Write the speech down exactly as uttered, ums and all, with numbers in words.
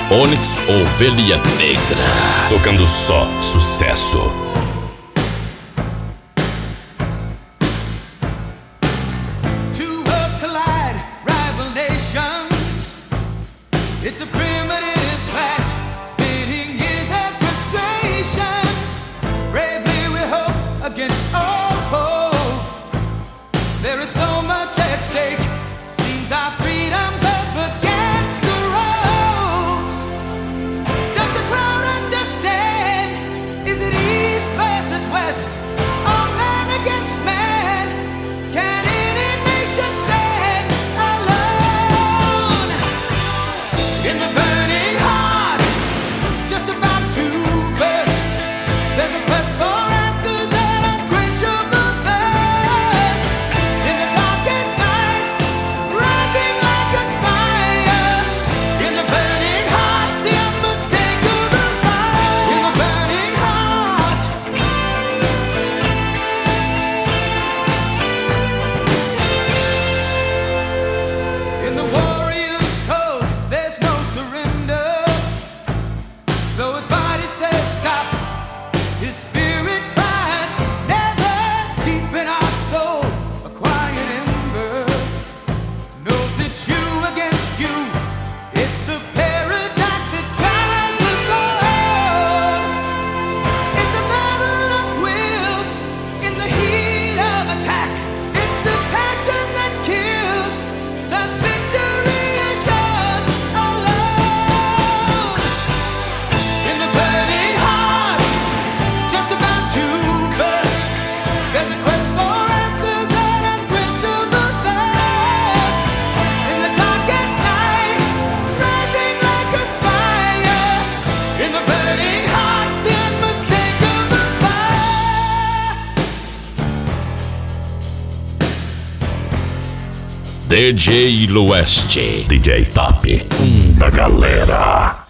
Onyx Ovelha Negra, tocando só sucesso. It's a primitive clash, pitting years of frustration. Bravely we hope against all hope. There is so much at stake. Seems our freedom's up against the ropes. Does the crowd understand? Is it east versus west? Or man against man? Can any nation stand alone? In the burning heart, just about to burst, there's a quest for answers and unquenchable thirst. In the darkest night, rising like a spire. In the burning heart, the unmistakable fire. In the burning heart. In the warrior's code, there's no surrender. Though his body says stop, his spirit cries never. Deep in our soul, a quiet ember knows it's you against you. It's the paradox that drives us all. It's a battle of wills in the heat of attack. It's the passion that kills. The victory is yours alone. In the burning heart, just about to burst, there's a quest for answers and unquenchable thirst. In the darkest night, rising like a spire. In the burning heart, the unmistakable fire. D J Lueste, D J Top, um da galera.